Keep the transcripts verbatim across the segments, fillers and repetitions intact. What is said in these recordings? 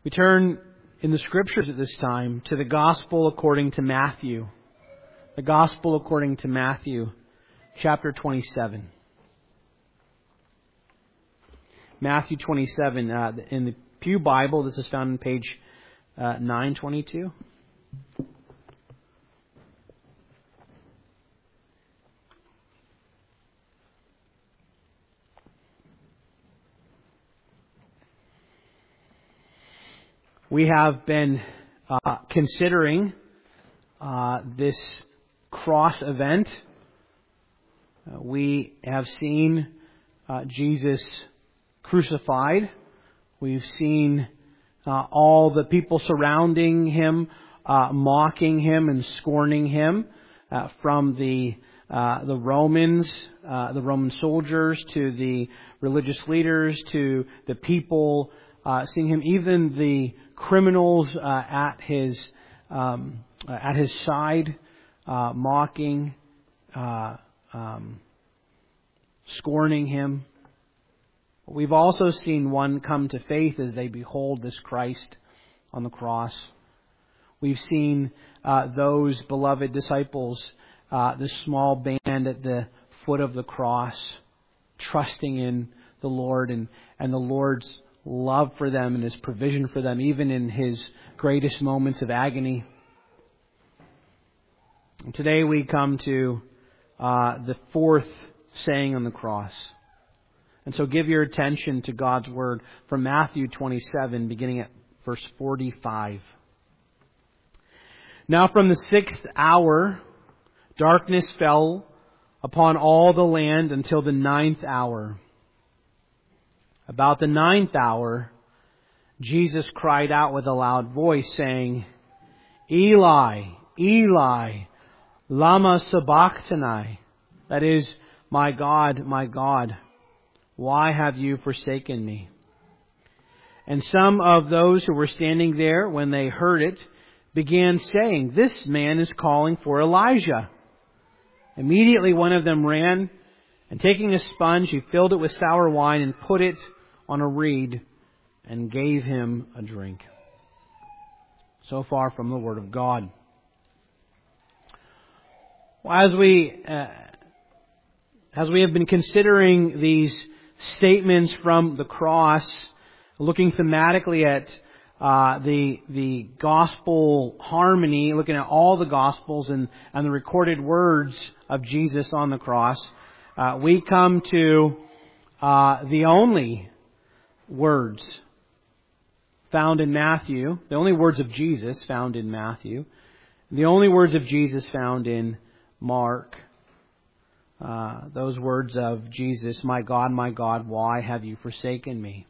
We turn in the Scriptures at this time to the Gospel according to Matthew. The Gospel according to Matthew, chapter twenty-seven. Matthew twenty-seven. Uh, in the Pew Bible, this is found on page uh, nine twenty-two. We have been uh, considering uh, this cross event. Uh, we have seen uh, Jesus crucified. We've seen uh, all the people surrounding Him, uh, mocking Him and scorning Him, uh, from the uh, the Romans, uh, the Roman soldiers, to the religious leaders, to the people uh, seeing Him, even the criminals uh, at His um, at His side, uh, mocking, uh, um, scorning Him. We've also seen one come to faith as they behold this Christ on the cross. We've seen uh, those beloved disciples, uh, this small band at the foot of the cross, trusting in the Lord and, and the Lord's love for them and His provision for them, even in His greatest moments of agony. And today we come to uh, the fourth saying on the cross. And so give your attention to God's Word from Matthew twenty-seven, beginning at verse forty-five. Now from the sixth hour, darkness fell upon all the land until the ninth hour. About the ninth hour, Jesus cried out with a loud voice, saying, Eli, Eli, lama sabachthani? That is, my God, my God, why have you forsaken me? And some of those who were standing there, when they heard it, began saying, This man is calling for Elijah. Immediately one of them ran, and taking a sponge, he filled it with sour wine and put it on a reed and gave him a drink. So far from the Word of God. As we uh, as we have been considering these statements from the cross, looking thematically at uh, the the gospel harmony, looking at all the gospels and, and the recorded words of Jesus on the cross, uh, we come to uh, the only words found in Matthew, the only words of Jesus found in Matthew, the only words of Jesus found in Mark. Uh, those words of Jesus, My God, my God, why have you forsaken me?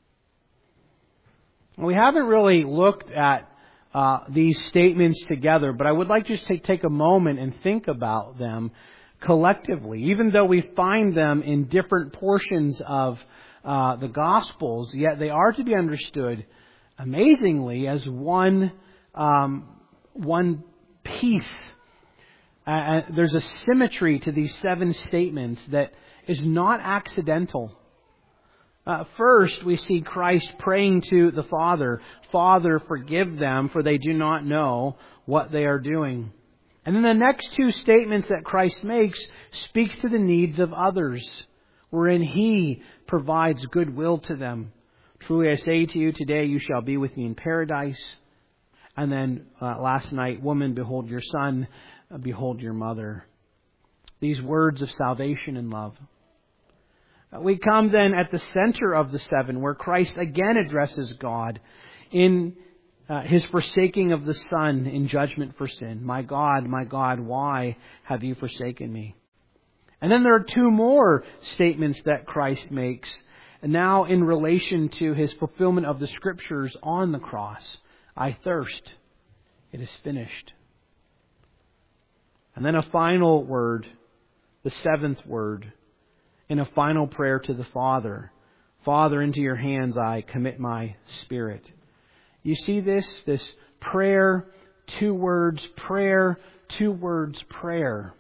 We haven't really looked at uh, these statements together, but I would like just to take a moment and think about them collectively. Even though we find them in different portions of uh, the Gospels, yet they are to be understood amazingly as one um, one piece. Uh, there's a symmetry to these seven statements that is not accidental. Uh, first, we see Christ praying to the Father, Father, forgive them, for they do not know what they are doing. And then the next two statements that Christ makes speaks to the needs of others, wherein He provides goodwill to them. Truly I say to you, today you shall be with me in paradise. And then uh, last night, woman, behold your son, behold your mother. These words of salvation and love. We come then at the center of the seven, where Christ again addresses God in uh, His forsaking of the Son in judgment for sin. My God, my God, why have you forsaken me? And then there are two more statements that Christ makes, now in relation to His fulfillment of the Scriptures on the cross. I thirst. It is finished. And then a final word, the seventh word, in a final prayer to the Father. Father, into your hands I commit my spirit. You see this? This prayer, two words, prayer, two words, prayer.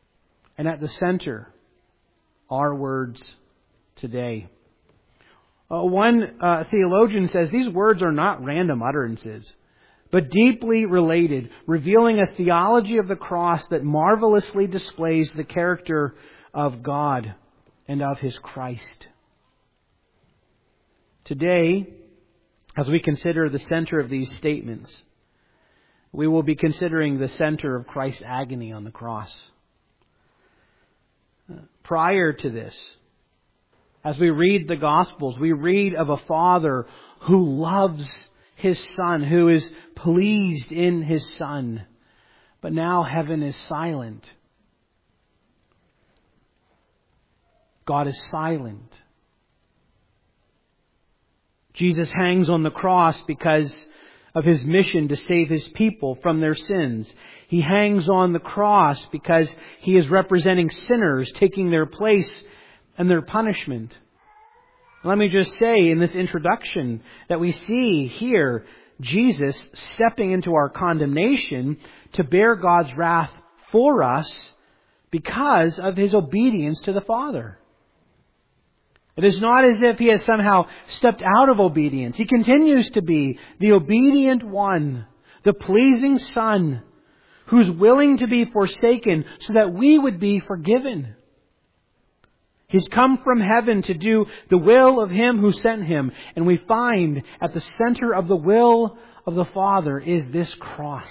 And at the center, our words today. Uh, one uh, theologian says these words are not random utterances, but deeply related, revealing a theology of the cross that marvelously displays the character of God and of His Christ. Today, as we consider the center of these statements, we will be considering the center of Christ's agony on the cross. Prior to this, as we read the Gospels, we read of a Father who loves His Son, who is pleased in His Son. But now heaven is silent. God is silent. Jesus hangs on the cross because of His mission to save His people from their sins. He hangs on the cross because He is representing sinners, taking their place and their punishment. Let me just say in this introduction that we see here Jesus stepping into our condemnation to bear God's wrath for us because of His obedience to the Father. It is not as if He has somehow stepped out of obedience. He continues to be the obedient one, the pleasing Son, who's willing to be forsaken so that we would be forgiven. He's come from heaven to do the will of Him who sent Him. And we find at the center of the will of the Father is this cross.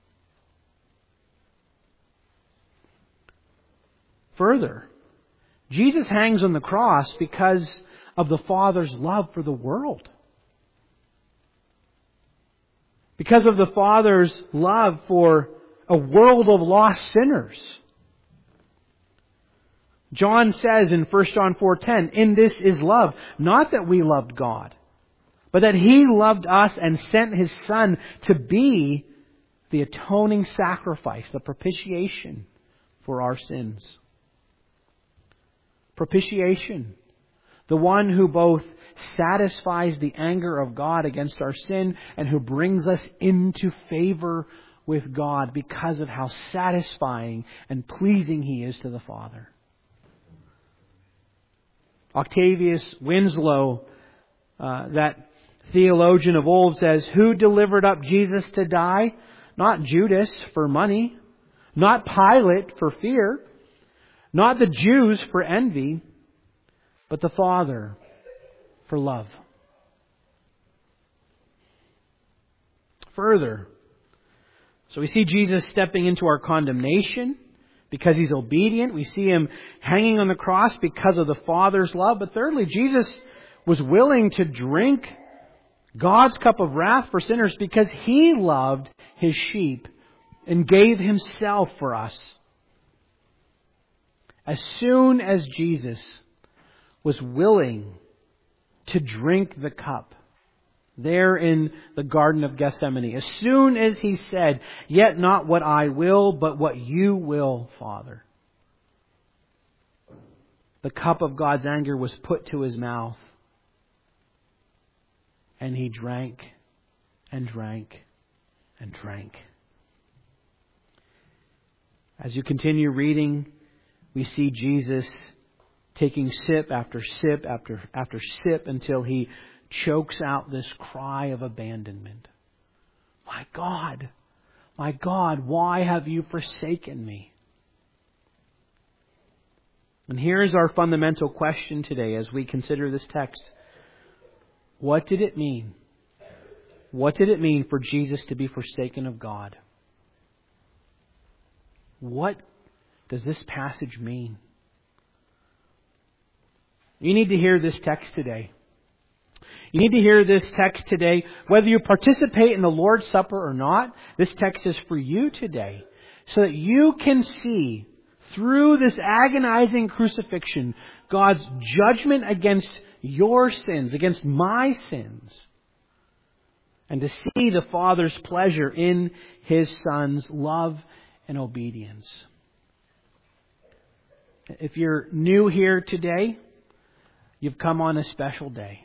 Further, Jesus hangs on the cross because of the Father's love for the world. Because of the Father's love for a world of lost sinners. John says in First John four ten, "In this is love, not that we loved God, but that He loved us and sent His Son to be the atoning sacrifice, the propitiation for our sins." Propitiation, the one who both satisfies the anger of God against our sin and who brings us into favor with God because of how satisfying and pleasing He is to the Father. Octavius Winslow, uh, that theologian of old, says, "Who delivered up Jesus to die? Not Judas for money, not Pilate for fear, not the Jews for envy, but the Father for love." Further, so we see Jesus stepping into our condemnation because He's obedient. We see Him hanging on the cross because of the Father's love. But thirdly, Jesus was willing to drink God's cup of wrath for sinners because He loved His sheep and gave Himself for us. As soon as Jesus was willing to drink the cup there in the Garden of Gethsemane, as soon as He said, "Yet not what I will, but what you will, Father," the cup of God's anger was put to His mouth. And He drank and drank and drank. As you continue reading, we see Jesus taking sip after sip after after sip until He chokes out this cry of abandonment. "My God, my God, why have you forsaken me?" And here's our fundamental question today as we consider this text. What did it mean? What did it mean for Jesus to be forsaken of God? What does this passage mean? You need to hear this text today. You need to hear this text today. Whether you participate in the Lord's Supper or not, this text is for you today. So that you can see through this agonizing crucifixion God's judgment against your sins, against my sins. And to see the Father's pleasure in His Son's love and obedience. If you're new here today, you've come on a special day.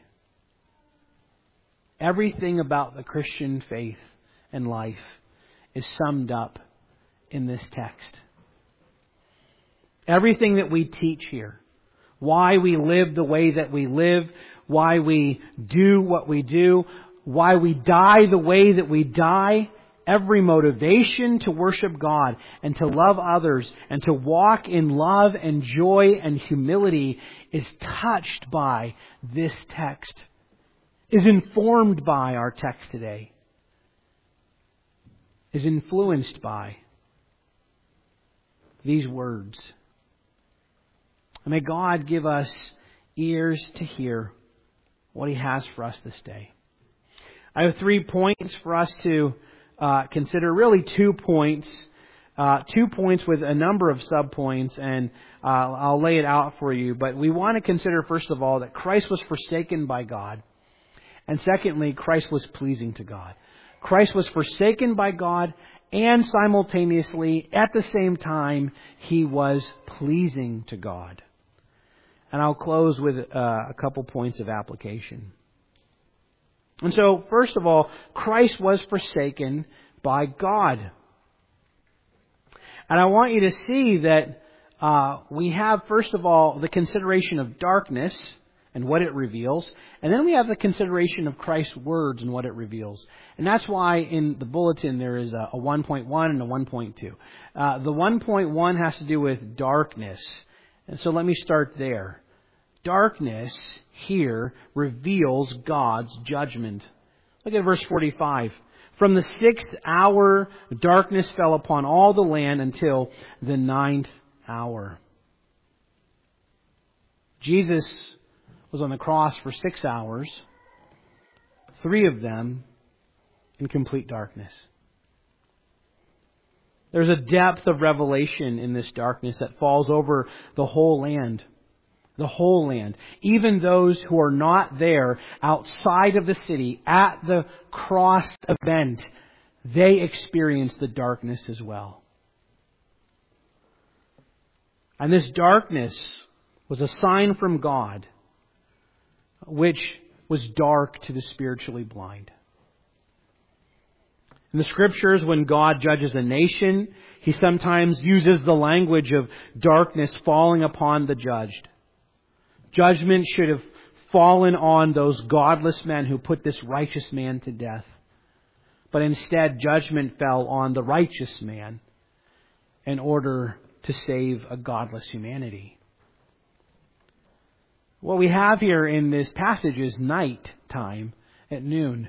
Everything about the Christian faith and life is summed up in this text. Everything that we teach here, why we live the way that we live, why we do what we do, why we die the way that we die. Every motivation to worship God and to love others and to walk in love and joy and humility is touched by this text, is informed by our text today, is influenced by these words. And may God give us ears to hear what He has for us this day. I have three points for us to Uh, consider, really two points, uh, two points with a number of subpoints, and uh, I'll lay it out for you. But we want to consider, first of all, that Christ was forsaken by God. And secondly, Christ was pleasing to God. Christ was forsaken by God, and simultaneously, at the same time, He was pleasing to God. And I'll close with uh, a couple points of application. And so, first of all, Christ was forsaken by God. And I want you to see that uh, we have, first of all, the consideration of darkness and what it reveals. And then we have the consideration of Christ's words and what it reveals. And that's why in the bulletin there is a, a one point one and a one point two. Uh, the one point one has to do with darkness. And so let me start there. Darkness here reveals God's judgment. Look at verse forty-five. From the sixth hour, darkness fell upon all the land until the ninth hour. Jesus was on the cross for six hours, three of them in complete darkness. There's a depth of revelation in this darkness that falls over the whole land. The whole land. Even those who are not there outside of the city at the cross event, they experience the darkness as well. And this darkness was a sign from God, which was dark to the spiritually blind. In the Scriptures, when God judges a nation, He sometimes uses the language of darkness falling upon the judged. Judgment should have fallen on those godless men who put this righteous man to death. But instead, judgment fell on the righteous man in order to save a godless humanity. What we have here in this passage is night time at noon.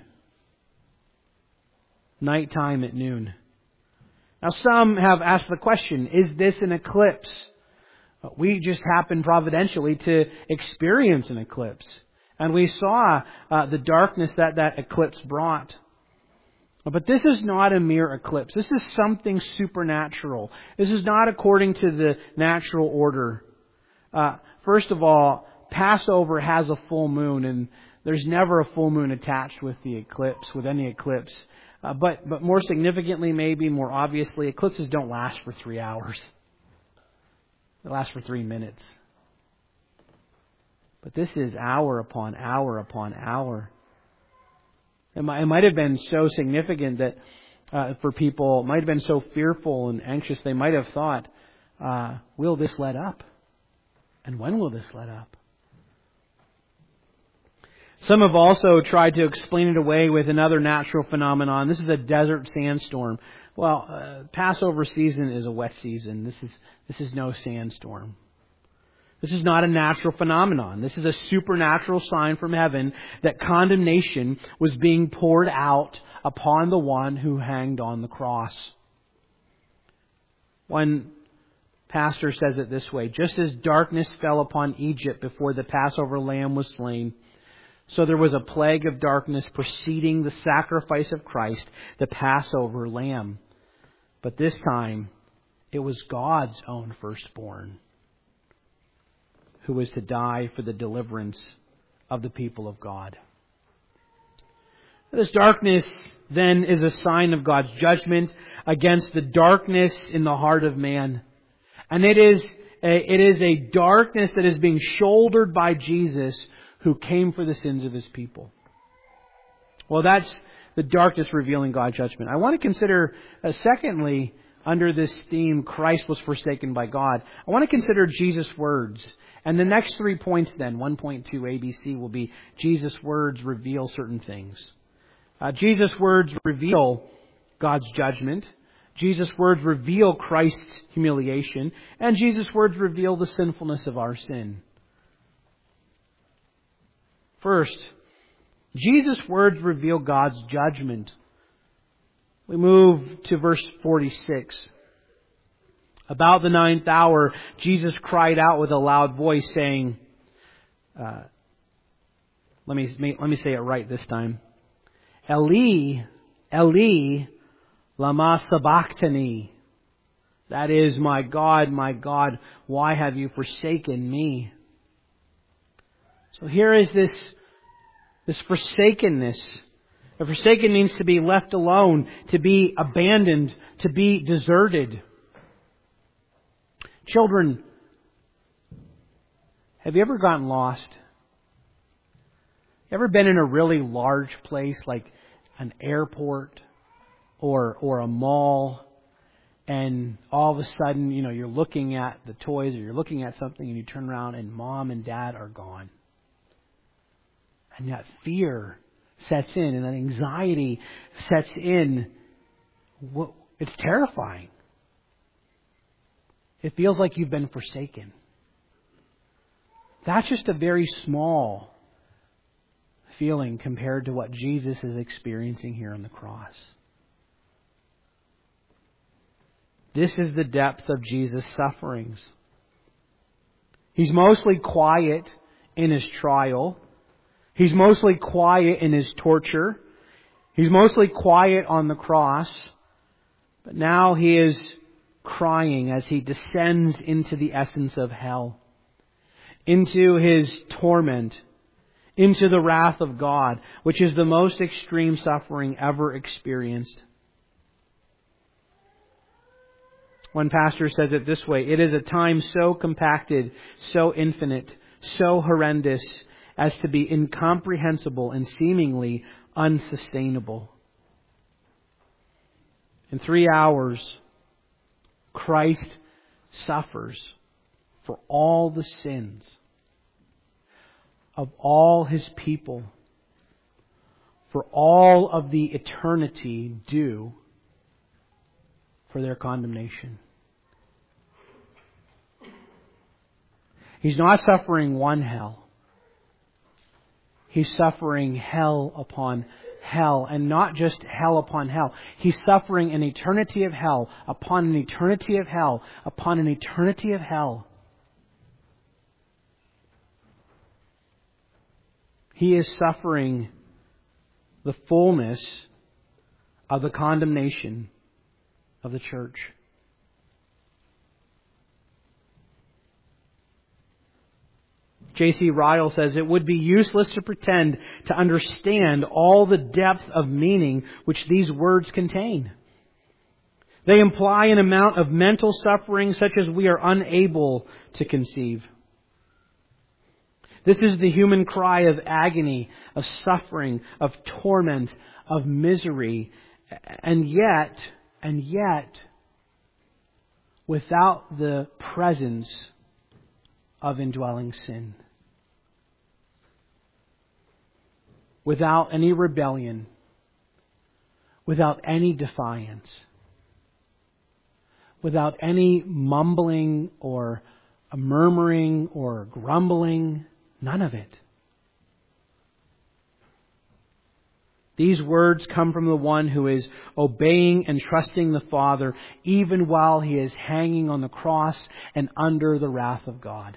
Night time at noon. Now, some have asked the question, is this an eclipse? We just happened providentially to experience an eclipse. And we saw uh, the darkness that that eclipse brought. But this is not a mere eclipse. This is something supernatural. This is not according to the natural order. Uh, first of all, Passover has a full moon, and there's never a full moon attached with the eclipse, with any eclipse. Uh, but, but more significantly, maybe more obviously, eclipses don't last for three hours. It lasts for three minutes. But this is hour upon hour upon hour. It might, it might have been so significant that uh, for people, it might have been so fearful and anxious, they might have thought, uh, will this let up? And when will this let up? Some have also tried to explain it away with another natural phenomenon. This is a desert sandstorm. Well, uh, Passover season is a wet season. This is this is no sandstorm. This is not a natural phenomenon. This is a supernatural sign from heaven that condemnation was being poured out upon the one who hanged on the cross. One pastor says it this way: just as darkness fell upon Egypt before the Passover lamb was slain, so there was a plague of darkness preceding the sacrifice of Christ, the Passover lamb. But this time, it was God's own firstborn who was to die for the deliverance of the people of God. This darkness then is a sign of God's judgment against the darkness in the heart of man. And it is a, it is a darkness that is being shouldered by Jesus, who came for the sins of His people. Well, that's the darkness revealing God's judgment. I want to consider, uh, secondly, under this theme, Christ was forsaken by God, I want to consider Jesus' words And the next three points then, one point two A B C, will be Jesus' words reveal certain things. Uh, Jesus' words reveal God's judgment. Jesus' words reveal Christ's humiliation. And Jesus' words reveal the sinfulness of our sin. First, Jesus' words reveal God's judgment. We move to verse forty-six. About the ninth hour, Jesus cried out with a loud voice, saying, uh, let me let me say it right this time. Eli, Eli, lama sabachthani. That is, my God, my God, why have you forsaken me? So here is this, this forsakenness. A forsaken means to be left alone, to be abandoned, to be deserted. Children, have you ever gotten lost? Ever been in a really large place like an airport or or a mall, and all of a sudden, you know, you're looking at the toys or you're looking at something and you turn around and mom and dad are gone. And that fear sets in and that anxiety sets in. It's terrifying. It feels like you've been forsaken. That's just a very small feeling compared to what Jesus is experiencing here on the cross. This is the depth of Jesus' sufferings. He's mostly quiet in His trial. He's mostly quiet in His torture. He's mostly quiet on the cross. But now He is crying as He descends into the essence of hell, into His torment, into the wrath of God, which is the most extreme suffering ever experienced. One pastor says it this way: it is a time so compacted, so infinite, so horrendous as to be incomprehensible and seemingly unsustainable. In three hours, Christ suffers for all the sins of all His people, for all of the eternity due for their condemnation. He's not suffering one hell. He's suffering hell upon hell, and not just hell upon hell. He's suffering an eternity of hell upon an eternity of hell upon an eternity of hell. He is suffering the fullness of the condemnation of the church. J C Ryle says it would be useless to pretend to understand all the depth of meaning which these words contain. They imply an amount of mental suffering such as we are unable to conceive. This is the human cry of agony, of suffering, of torment, of misery, and yet, and yet, without the presence of indwelling sin. Without any rebellion, without any defiance, without any mumbling or murmuring or grumbling, none of it. These words come from the one who is obeying and trusting the Father even while He is hanging on the cross and under the wrath of God.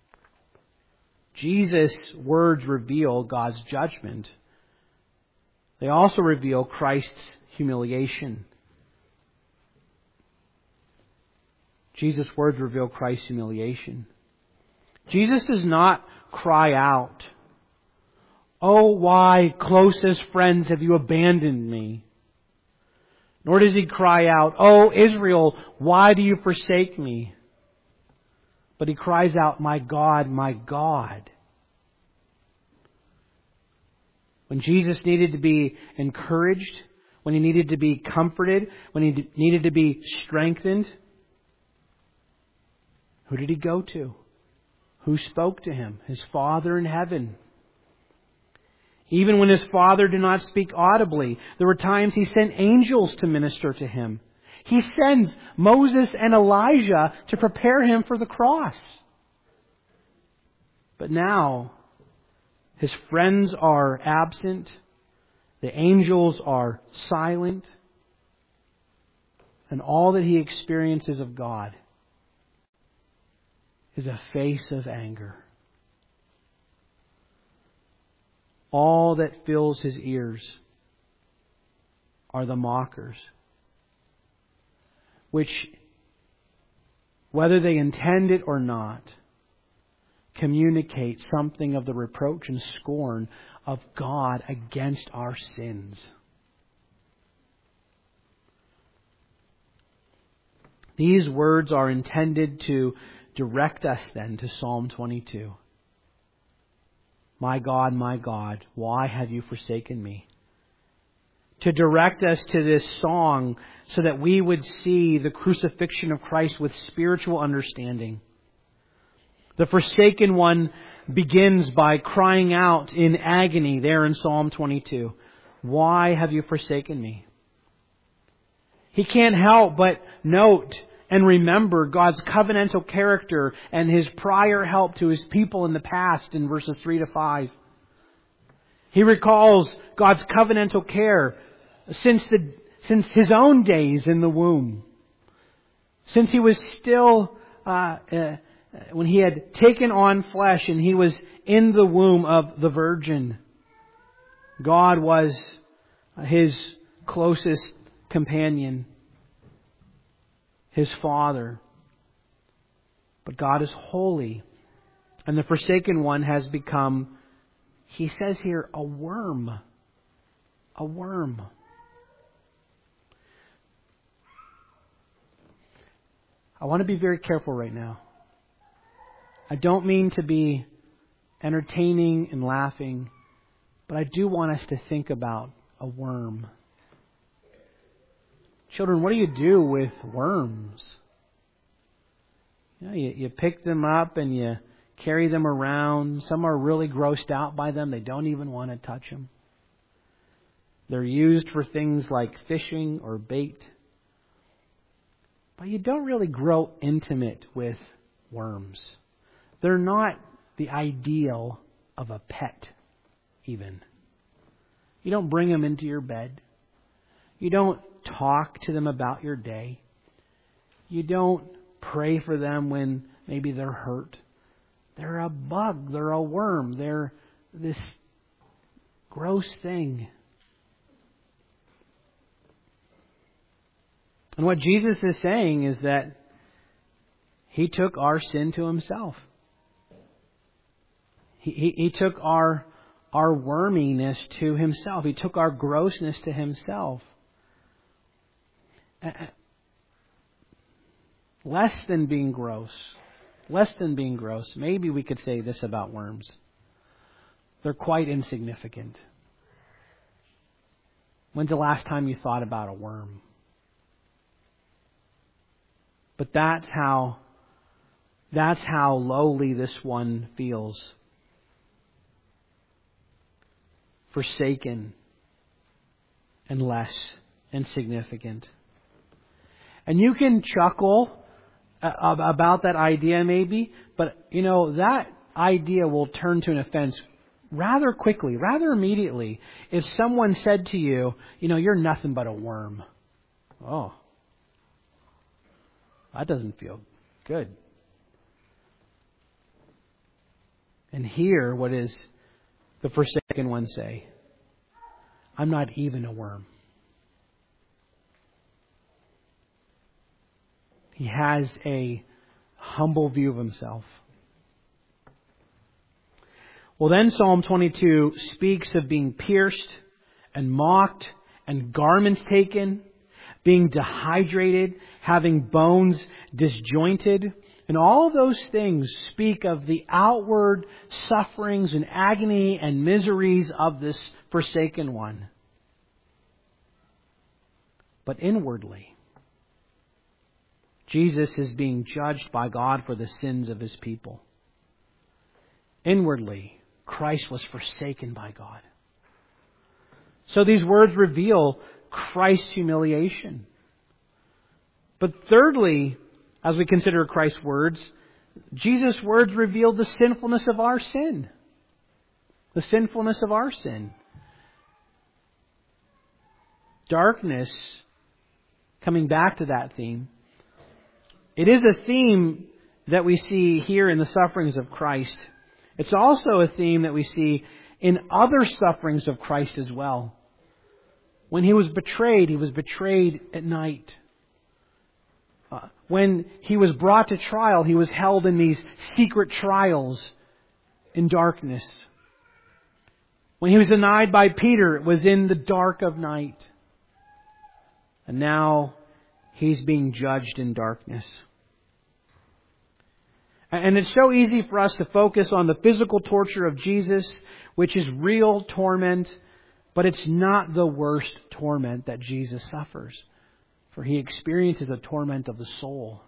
Jesus' words reveal God's judgment. They also reveal Christ's humiliation. Jesus' words reveal Christ's humiliation. Jesus does not cry out, "Oh, why, closest friends, have you abandoned me?" Nor does He cry out, "Oh, Israel, why do you forsake me?" But He cries out, "My God, my God." When Jesus needed to be encouraged, when He needed to be comforted, when He needed to be strengthened, who did He go to? Who spoke to him? His Father in heaven. Even when his Father did not speak audibly, there were times he sent angels to minister to him. He sends Moses and Elijah to prepare him for the cross. But now, his friends are absent. The angels are silent. And all that he experiences of God is a face of anger. All that fills his ears are the mockers, which, whether they intend it or not, communicate something of the reproach and scorn of God against our sins. These words are intended to direct us then to Psalm twenty-two. My God, my God, why have you forsaken me? To direct us to this song so that we would see the crucifixion of Christ with spiritual understanding. The forsaken one begins by crying out in agony there in Psalm twenty-two. Why have you forsaken me? He can't help but note and remember God's covenantal character and His prior help to His people in the past in verses three to five. He recalls God's covenantal care since the since His own days in the womb. Since He was still, uh, uh, when He had taken on flesh and He was in the womb of the Virgin, God was His closest companion, His Father. But God is holy. And the forsaken one has become, he says here, a worm. A worm. I want to be very careful right now. I don't mean to be entertaining and laughing, but I do want us to think about a worm. Children, what do you do with worms? You know, you, you pick them up and you carry them around. Some are really grossed out by them. They don't even want to touch them. They're used for things like fishing or bait. But you don't really grow intimate with worms. They're not the ideal of a pet, even. You don't bring them into your bed. You don't talk to them about your day. You don't pray for them when maybe they're hurt. They're a bug. They're a worm. They're this gross thing. And what Jesus is saying is that He took our sin to Himself. He, he, he took our, our worminess to Himself. He took our grossness to Himself. Less than being gross. Less than being gross. Maybe we could say this about worms. They're quite insignificant. When's the last time you thought about a worm? But that's how, that's how lowly this one feels. Forsaken and less insignificant. And you can chuckle about that idea maybe, but you know, that idea will turn to an offense rather quickly, rather immediately, if someone said to you, you know, you're nothing but a worm. Oh, that doesn't feel good. And here, what is the forsaken one say? I'm not even a worm. He has a humble view of himself. Well, then Psalm twenty-two speaks of being pierced and mocked and garments taken, being dehydrated, having bones disjointed. And all of those things speak of the outward sufferings and agony and miseries of this forsaken one. But inwardly, Jesus is being judged by God for the sins of His people. inwardly, Christ was forsaken by God. So these words reveal Christ's humiliation. But thirdly, as we consider Christ's words, Jesus' words reveal the sinfulness of our sin. The sinfulness of our sin. Darkness, coming back to that theme, it is a theme that we see here in the sufferings of Christ. It's also a theme that we see in other sufferings of Christ as well. When He was betrayed, He was betrayed at night. Uh, when He was brought to trial, He was held in these secret trials in darkness. When He was denied by Peter, it was in the dark of night. And now He's being judged in darkness. And it's so easy for us to focus on the physical torture of Jesus, which is real torment, but it's not the worst torment that Jesus suffers. For He experiences a torment of the soul.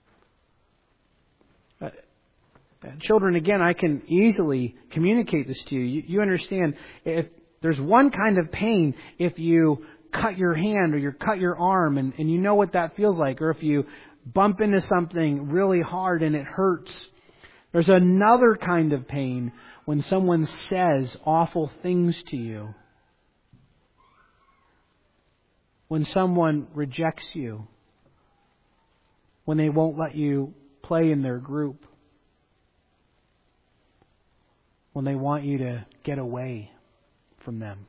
Uh, children, again, I can easily communicate this to you. you. You understand, if there's one kind of pain if you cut your hand or you cut your arm and, and you know what that feels like, or if you bump into something really hard and it hurts. There's another kind of pain when someone says awful things to you. When someone rejects you. When they won't let you play in their group. When they want you to get away from them.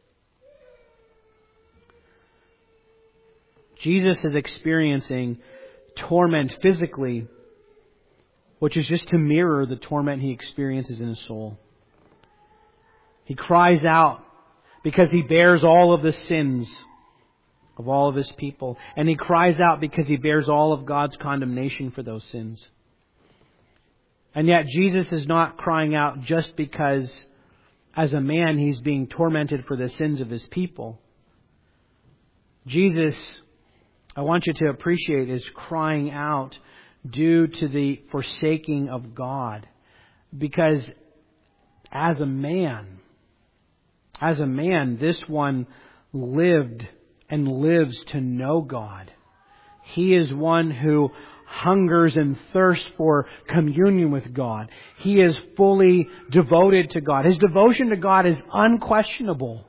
Jesus is experiencing torment physically, which is just to mirror the torment He experiences in His soul. He cries out because He bears all of the sins of all of His people. And He cries out because He bears all of God's condemnation for those sins. And yet Jesus is not crying out just because as a man He's being tormented for the sins of His people. Jesus, I want you to appreciate, is crying out due to the forsaking of God. Because as a man, as a man, this one lived and lives to know God. He is one who hungers and thirsts for communion with God. He is fully devoted to God. His devotion to God is unquestionable.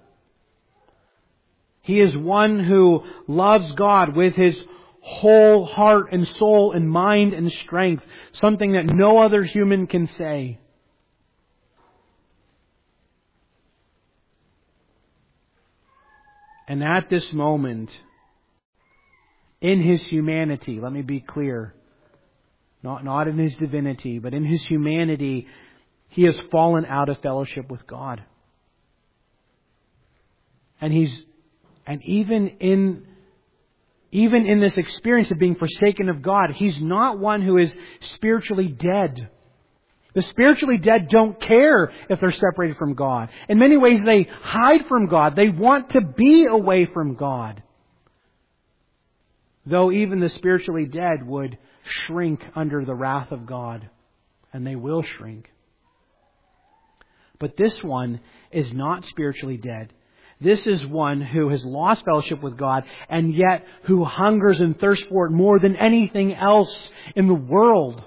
He is one who loves God with his whole heart and soul and mind and strength. Something that no other human can say. And at this moment, in His humanity, let me be clear, not, not in His divinity, but in His humanity, He has fallen out of fellowship with God. And He's And even in even in this experience of being forsaken of God, He's not one who is spiritually dead. The spiritually dead don't care if they're separated from God. In many ways, they hide from God. They want to be away from God. Though even the spiritually dead would shrink under the wrath of God. And they will shrink. But this one is not spiritually dead. This is one who has lost fellowship with God and yet who hungers and thirsts for it more than anything else in the world.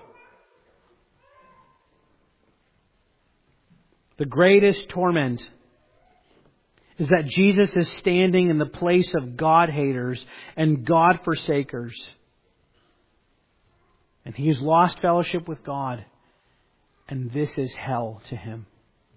The greatest torment is that Jesus is standing in the place of God haters and God forsakers. And He has lost fellowship with God. And this is hell to Him.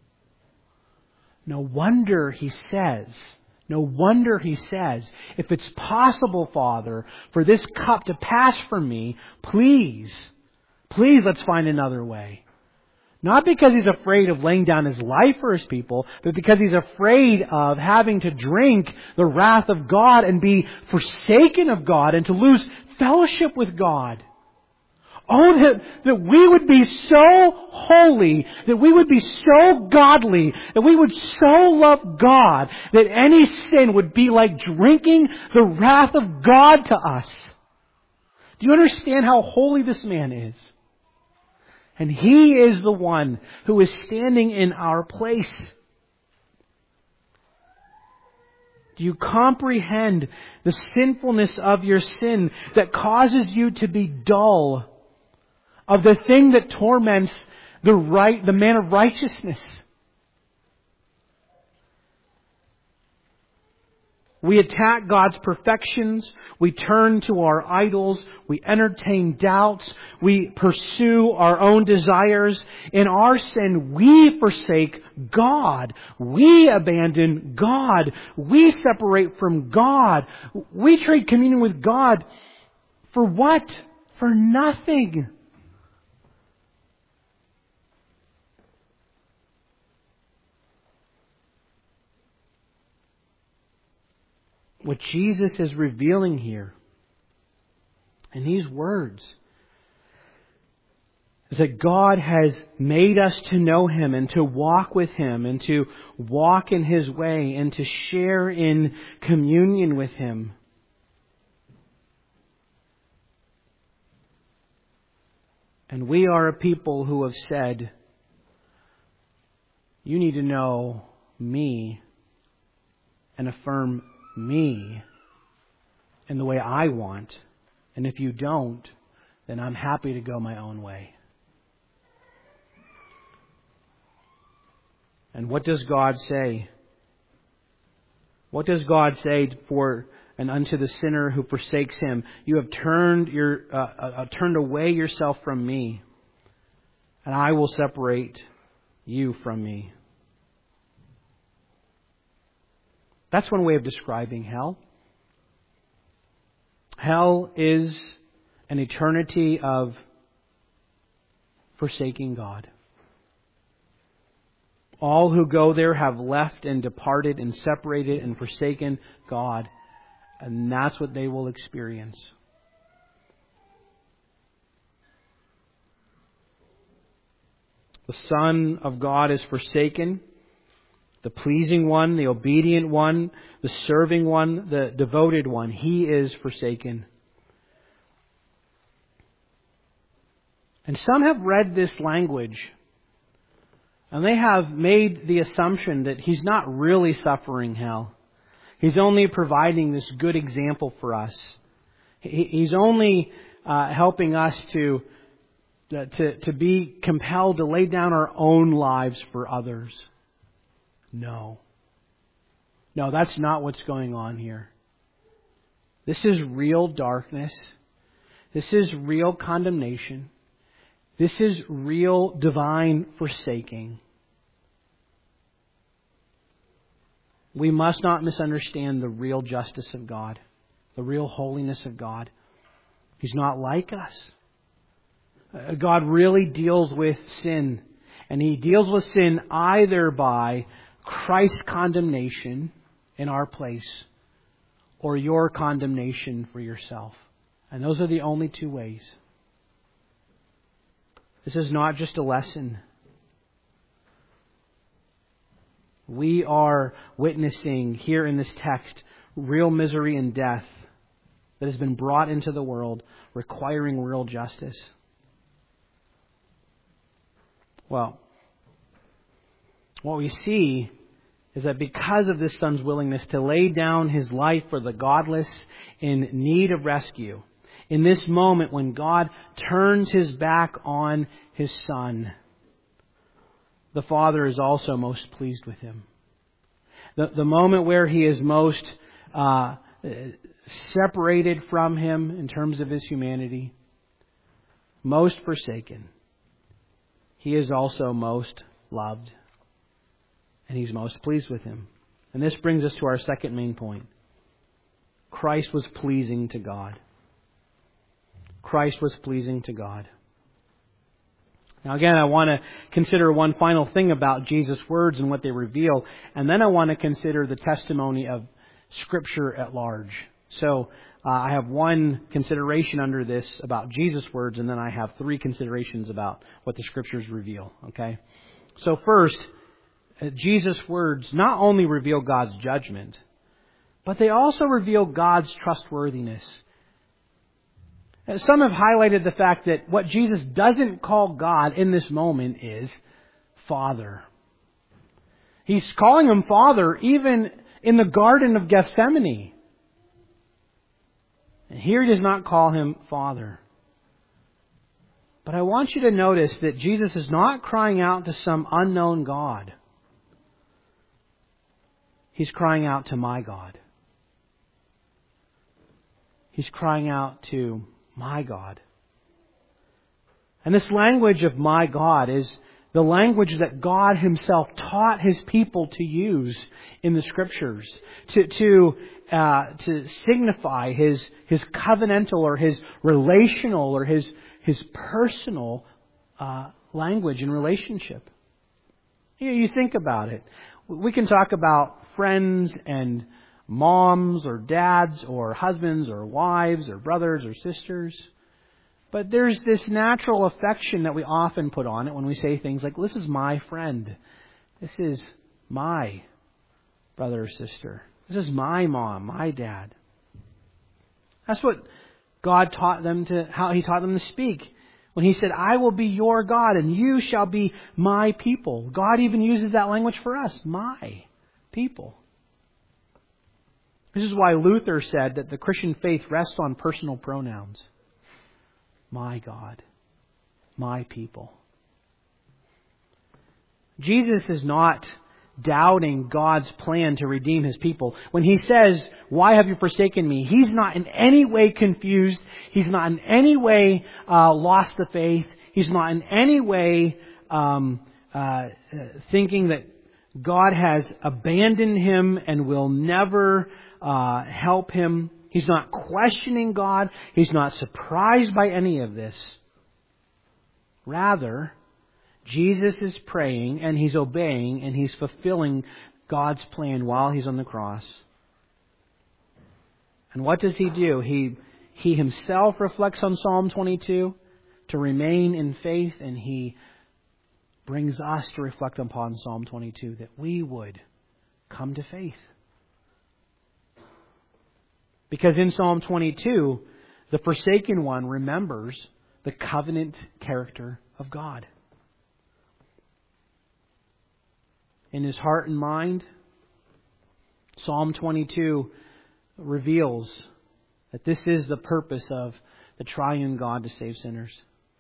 No wonder He says, no wonder He says, if it's possible, Father, for this cup to pass from me, please, please let's find another way. Not because He's afraid of laying down His life for His people, but because He's afraid of having to drink the wrath of God and be forsaken of God and to lose fellowship with God. Oh, that, that we would be so holy, that we would be so godly, that we would so love God, that any sin would be like drinking the wrath of God to us. Do you understand how holy this man is? And He is the one who is standing in our place. Do you comprehend the sinfulness of your sin that causes you to be dull of the thing that torments the right, the man of righteousness? We attack God's perfections. We turn to our idols. We entertain doubts. We pursue our own desires. In our sin, we forsake God. We abandon God. We separate from God. We trade communion with God for what? For nothing. What Jesus is revealing here in these words is that God has made us to know Him and to walk with Him and to walk in His way and to share in communion with Him. And we are a people who have said, you need to know me and affirm me in the way I want. And if you don't, then I'm happy to go my own way. And what does God say? What does God say for and unto the sinner who forsakes Him? You have turned your uh, uh, turned away yourself from me, and I will separate you from me. That's one way of describing hell. Hell is an eternity of forsaking God. All who go there have left and departed and separated and forsaken God. And that's what they will experience. The Son of God is forsaken. The pleasing one, the obedient one, the serving one, the devoted one. He is forsaken. And some have read this language and they have made the assumption that He's not really suffering hell. He's only providing this good example for us. He's only uh, helping us to, to, to be compelled to lay down our own lives for others. No. No, that's not what's going on here. This is real darkness. This is real condemnation. This is real divine forsaking. We must not misunderstand the real justice of God, the real holiness of God. He's not like us. God really deals with sin, and He deals with sin either by Christ's condemnation in our place or your condemnation for yourself. And those are the only two ways. This is not just a lesson. We are witnessing here in this text real misery and death that has been brought into the world, requiring real justice. Well, what we see is that because of this Son's willingness to lay down His life for the godless in need of rescue, in this moment when God turns His back on His Son, the Father is also most pleased with Him. The, the moment where He is most uh, separated from Him in terms of His humanity, most forsaken, He is also most loved. And He's most pleased with Him. And this brings us to our second main point. Christ was pleasing to God. Christ was pleasing to God. Now again, I want to consider one final thing about Jesus' words and what they reveal. And then I want to consider the testimony of Scripture at large. So uh, I have one consideration under this about Jesus' words, and then I have three considerations about what the Scriptures reveal. Okay? So first, Jesus' words not only reveal God's judgment, but they also reveal God's trustworthiness. Some have highlighted the fact that what Jesus doesn't call God in this moment is Father. He's calling him Father even in the Garden of Gethsemane. And here he does not call him Father. But I want you to notice that Jesus is not crying out to some unknown God. He's crying out to my God. He's crying out to my God. And this language of my God is the language that God Himself taught His people to use in the Scriptures to to uh, to signify His His covenantal or His relational or His His personal uh, language and relationship. You, you think about it. We can talk about friends and moms or dads or husbands or wives or brothers or sisters. But there's this natural affection that we often put on it when we say things like, this is my friend. This is my brother or sister. This is my mom, my dad. That's what God taught them to, how He taught them to speak. When He said, I will be your God and you shall be my people. God even uses that language for us, my people. This is why Luther said that the Christian faith rests on personal pronouns. My God, my people. Jesus is not doubting God's plan to redeem His people. When He says, why have you forsaken me? He's not in any way confused. He's not in any way uh, lost the faith. He's not in any way um, uh, thinking that God has abandoned him and will never uh, help him. He's not questioning God. He's not surprised by any of this. Rather, Jesus is praying and He's obeying and He's fulfilling God's plan while He's on the cross. And what does He do? He, he Himself reflects on Psalm twenty-two to remain in faith, and He brings us to reflect upon Psalm twenty-two that we would come to faith. Because in Psalm twenty-two, the forsaken one remembers the covenant character of God. In his heart and mind, Psalm twenty-two reveals that this is the purpose of the triune God to save sinners.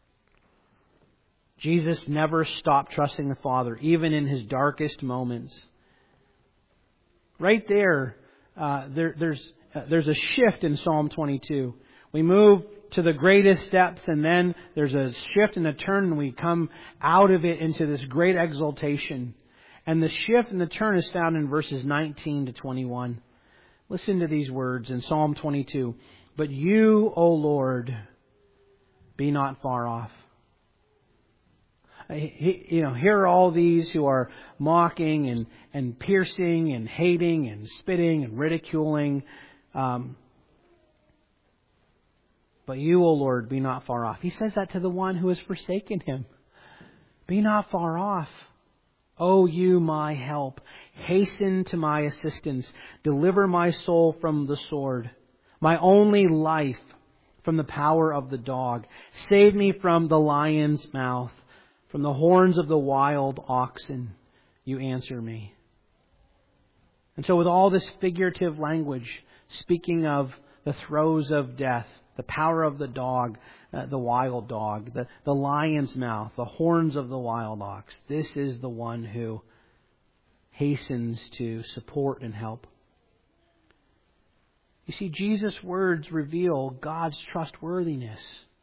Jesus never stopped trusting the Father, even in His darkest moments. Right there, uh, there there's uh, there's a shift in Psalm twenty-two. We move to the greatest depths, and then there's a shift and a turn, and we come out of it into this great exaltation. And the shift and the turn is found in verses nineteen to twenty-one. Listen to these words in Psalm twenty-two. But you, O Lord, be not far off. He, you know, here are all these who are mocking and, and piercing and hating and spitting and ridiculing. Um, but you, O Lord, be not far off. He says that to the one who has forsaken Him. Be not far off. O you, my help, hasten to my assistance. Deliver my soul from the sword, my only life from the power of the dog. Save me from the lion's mouth. From the horns of the wild oxen, you answer me. And so with all this figurative language, speaking of the throes of death, the power of the dog, uh, the wild dog, the, the lion's mouth, the horns of the wild ox, this is the one who hastens to support and help. You see, Jesus' words reveal God's trustworthiness.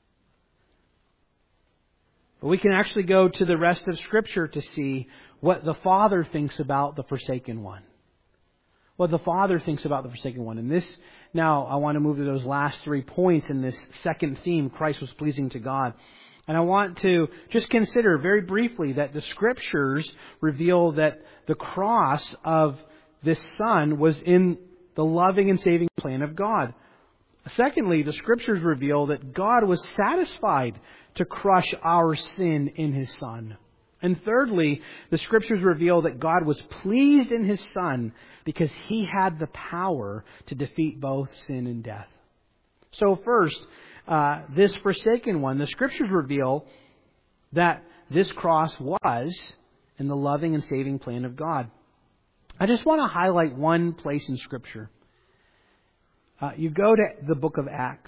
But we can actually go to the rest of Scripture to see what the Father thinks about the forsaken one. What the Father thinks about the forsaken one. And this, now I want to move to those last three points in this second theme, Christ was pleasing to God. And I want to just consider very briefly that the Scriptures reveal that the cross of this Son was in the loving and saving plan of God. Secondly, the Scriptures reveal that God was satisfied to crush our sin in His Son. And thirdly, the Scriptures reveal that God was pleased in His Son because He had the power to defeat both sin and death. So first, uh, this forsaken one, the Scriptures reveal that this cross was in the loving and saving plan of God. I just want to highlight one place in Scripture. Uh, you go to the book of Acts.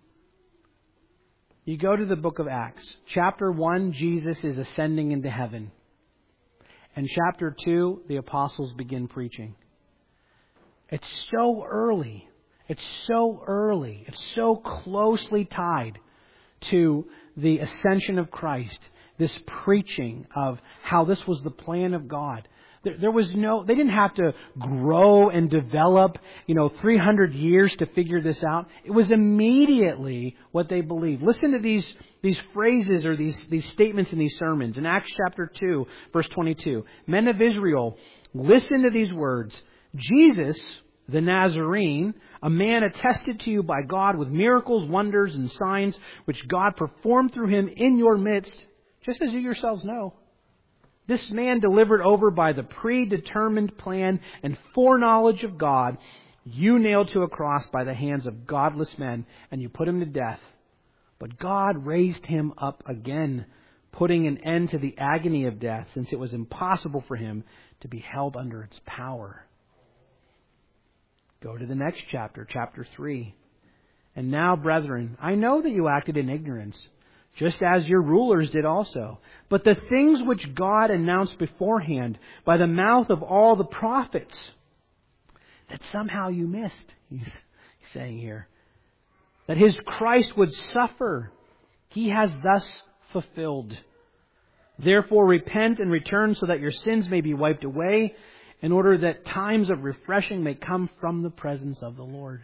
You go to the book of Acts. Chapter one, Jesus is ascending into heaven. And chapter two, the apostles begin preaching. It's so early. It's so early. It's so closely tied to the ascension of Christ. This preaching of how this was the plan of God. There, there was no, they didn't have to grow and develop, you know, three hundred years to figure this out. It was immediately what they believed. Listen to these, these phrases or these, these statements in these sermons. In Acts chapter two, verse twenty-two, Men of Israel, listen to these words. Jesus, the Nazarene, a man attested to you by God with miracles, wonders, and signs, which God performed through him in your midst, just as you yourselves know. This man delivered over by the predetermined plan and foreknowledge of God, you nailed to a cross by the hands of godless men, and you put him to death. But God raised him up again, putting an end to the agony of death, since it was impossible for him to be held under its power. Go to the next chapter, chapter three. And now, brethren, I know that you acted in ignorance, just as your rulers did also. But the things which God announced beforehand by the mouth of all the prophets, that somehow you missed, he's, he's saying here. That his Christ would suffer, he has thus fulfilled. Therefore repent and return so that your sins may be wiped away, in order that times of refreshing may come from the presence of the Lord.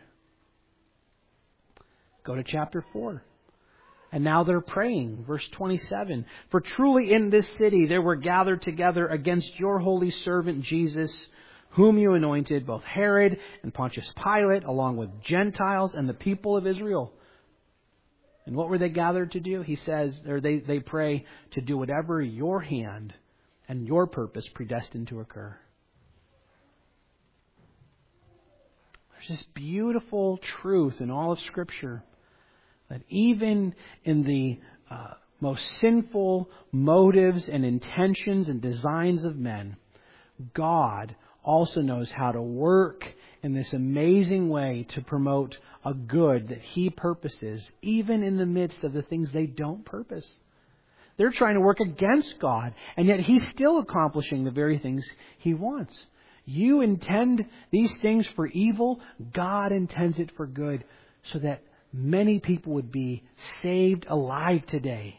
Go to chapter four. And now they're praying. Verse twenty-seven. For truly in this city there were gathered together against your holy servant Jesus, whom you anointed, both Herod and Pontius Pilate, along with Gentiles and the people of Israel. And what were they gathered to do? He says, or they, they pray to do whatever your hand and your purpose predestined to occur. There's this beautiful truth in all of Scripture that even in the uh, most sinful motives and intentions and designs of men, God also knows how to work in this amazing way to promote a good that He purposes, even in the midst of the things they don't purpose. They're trying to work against God, and yet He's still accomplishing the very things He wants. You intend these things for evil, God intends it for good, so that many people would be saved alive today.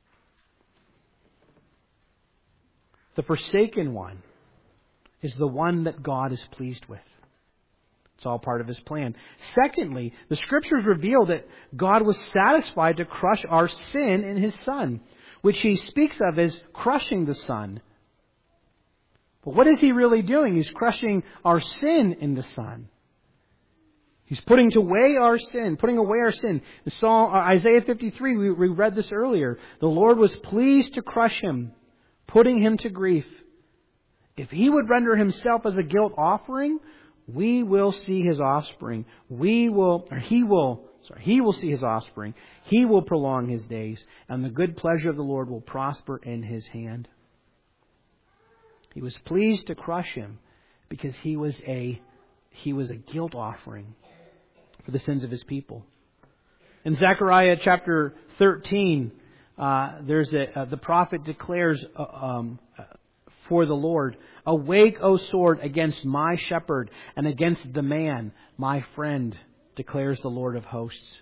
The forsaken one is the one that God is pleased with. It's all part of His plan. Secondly, the Scriptures reveal that God was satisfied to crush our sin in His Son, which He speaks of as crushing the Son. But what is He really doing? He's crushing our sin in the Son. He's putting away our sin, putting away our sin. In Psalm, Isaiah fifty-three, we, we read this earlier. The Lord was pleased to crush him, putting him to grief. If He would render Himself as a guilt offering, we will see His offspring. We will, or He will, sorry, He will see His offspring. He will prolong His days, and the good pleasure of the Lord will prosper in His hand. He was pleased to crush him because he was a he was a guilt offering for the sins of His people. In Zechariah chapter thirteen, uh, there's a uh, the prophet declares uh, um, uh, for the Lord, "Awake, O sword, against my shepherd and against the man, my friend," declares the Lord of hosts.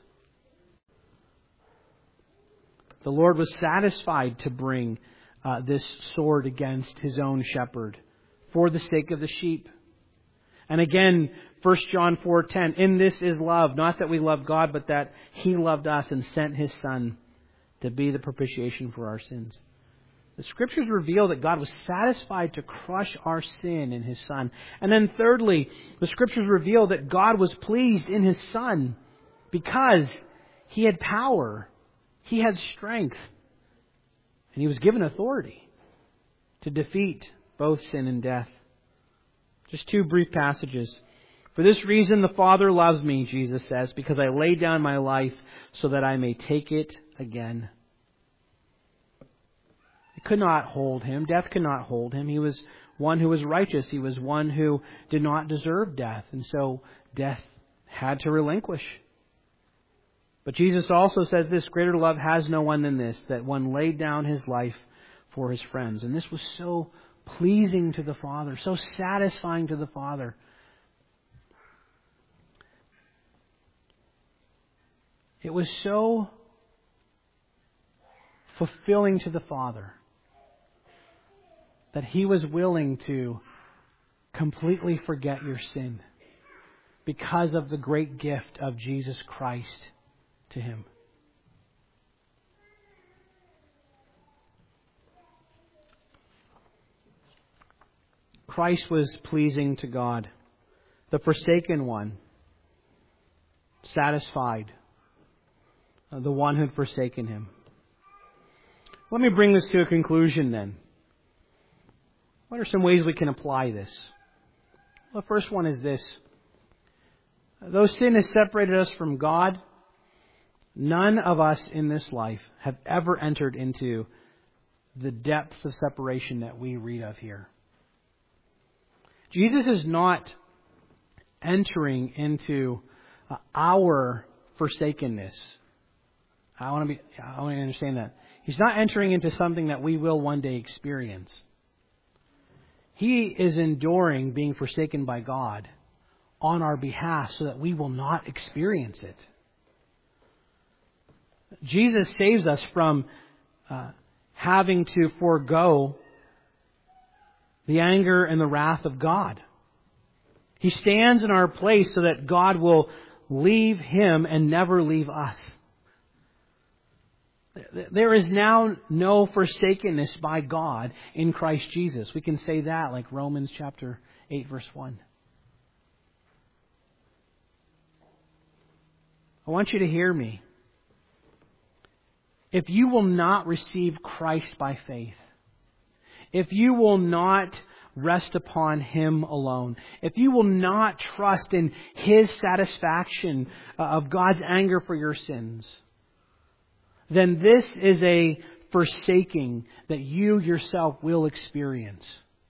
The Lord was satisfied to bring Uh, this sword against His own shepherd for the sake of the sheep. And again, First John four ten, in this is love, not that we love God, but that He loved us and sent His Son to be the propitiation for our sins. The Scriptures reveal that God was satisfied to crush our sin in His Son. And then thirdly, the Scriptures reveal that God was pleased in His Son because He had power, He had strength, and He was given authority to defeat both sin and death. Just two brief passages. For this reason the Father loves me, Jesus says, because I laid down my life so that I may take it again. It could not hold him. Death could not hold him. He was one who was righteous. He was one who did not deserve death. And so death had to relinquish. But Jesus also says this, greater love has no one than this, that one laid down his life for his friends. And this was so pleasing to the Father, so satisfying to the Father. It was so fulfilling to the Father that He was willing to completely forget your sin because of the great gift of Jesus Christ to Him. Christ was pleasing to God. The forsaken one, satisfied. The one who had forsaken Him. Let me bring this to a conclusion then. What are some ways we can apply this? Well, the first one is this. Though sin has separated us from God, none of us in this life have ever entered into the depths of separation that we read of here. Jesus is not entering into uh, our forsakenness. I want to be. I want to understand that. He's not entering into something that we will one day experience. He is enduring being forsaken by God on our behalf so that we will not experience it. Jesus saves us from uh, having to forego the anger and the wrath of God. He stands in our place so that God will leave Him and never leave us. There is now no forsakenness by God in Christ Jesus. We can say that like Romans chapter eight verse one. I want you to hear me. If you will not receive Christ by faith, if you will not rest upon Him alone, if you will not trust in His satisfaction of God's anger for your sins, then this is a forsaking that you yourself will experience.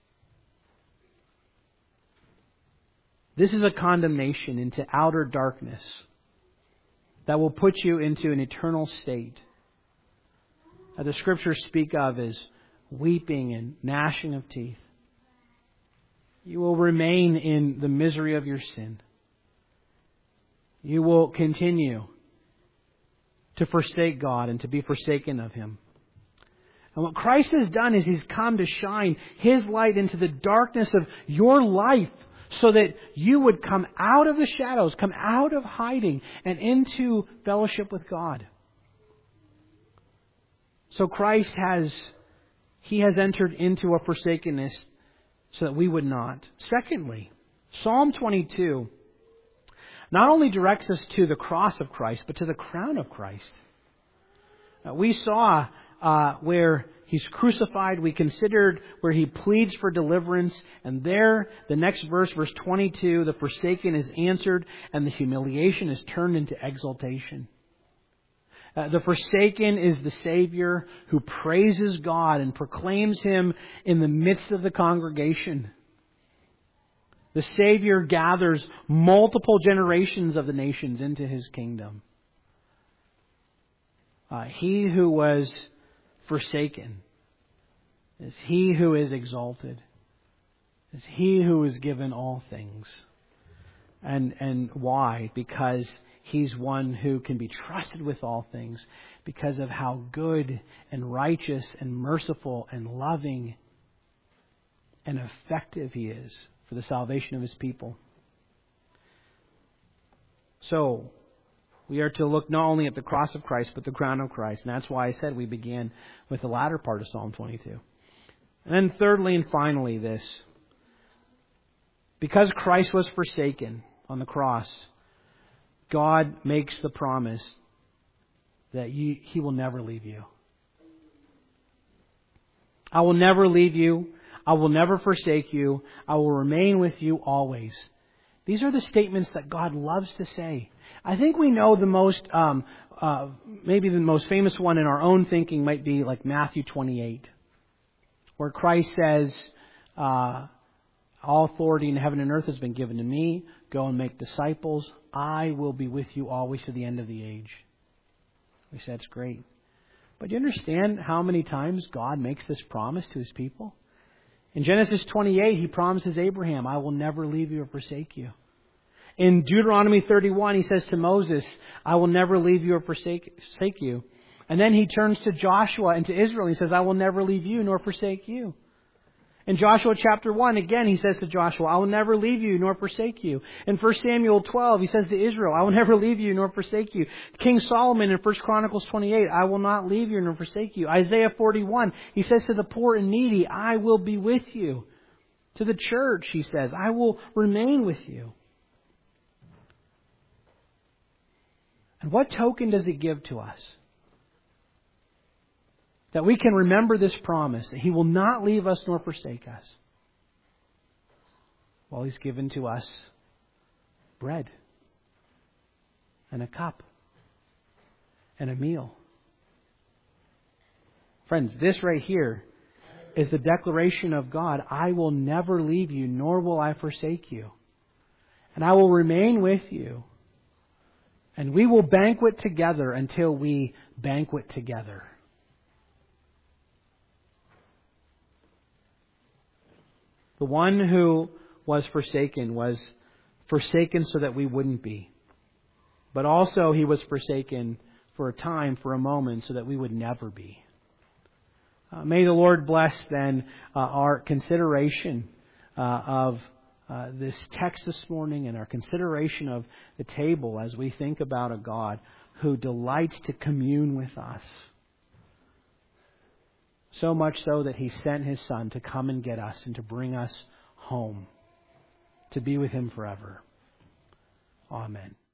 This is a condemnation into outer darkness that will put you into an eternal state that the Scriptures speak of as weeping and gnashing of teeth. You will remain in the misery of your sin. You will continue to forsake God and to be forsaken of Him. And what Christ has done is He's come to shine His light into the darkness of your life so that you would come out of the shadows, come out of hiding and into fellowship with God. So Christ has, He has entered into a forsakenness so that we would not. Secondly, Psalm twenty-two not only directs us to the cross of Christ, but to the crown of Christ. Uh, we saw uh, where He's crucified. We considered where He pleads for deliverance. And there, the next verse, verse twenty-two, the forsaken is answered and the humiliation is turned into exaltation. Uh, the forsaken is the Savior who praises God and proclaims Him in the midst of the congregation. The Savior gathers multiple generations of the nations into His kingdom. Uh, he who was forsaken is He who is exalted, is He who is given all things. And, and why? Because He's one who can be trusted with all things because of how good and righteous and merciful and loving and effective He is for the salvation of His people. So, we are to look not only at the cross of Christ, but the crown of Christ. And that's why I said we began with the latter part of Psalm twenty-two. And then thirdly and finally this. Because Christ was forsaken on the cross, God makes the promise that you, He will never leave you. I will never leave you. I will never forsake you. I will remain with you always. These are the statements that God loves to say. I think we know the most, um, uh, maybe the most famous one in our own thinking might be like Matthew twenty-eight, where Christ says, uh, all authority in heaven and earth has been given to me. Go and make disciples. I will be with you always to the end of the age. We said, that's great. But do you understand how many times God makes this promise to His people? In Genesis twenty-eight, He promises Abraham, I will never leave you or forsake you. In Deuteronomy thirty-one, He says to Moses, I will never leave you or forsake, forsake you. And then He turns to Joshua and to Israel. He says, I will never leave you nor forsake you. In Joshua chapter one, again, He says to Joshua, I will never leave you nor forsake you. In First Samuel twelve, He says to Israel, I will never leave you nor forsake you. King Solomon in First Chronicles twenty-eight, I will not leave you nor forsake you. Isaiah forty-one, He says to the poor and needy, I will be with you. To the church, He says, I will remain with you. And what token does He give to us? That we can remember this promise, that He will not leave us nor forsake us. Well, He's given to us bread and a cup and a meal. Friends, this right here is the declaration of God. I will never leave you, nor will I forsake you. And I will remain with you. And we will banquet together until we banquet together. The one who was forsaken was forsaken so that we wouldn't be. But also He was forsaken for a time, for a moment, so that we would never be. Uh, may the Lord bless then uh, our consideration uh, of uh, this text this morning and our consideration of the table as we think about a God who delights to commune with us. So much so that He sent His Son to come and get us and to bring us home, to be with Him forever. Amen.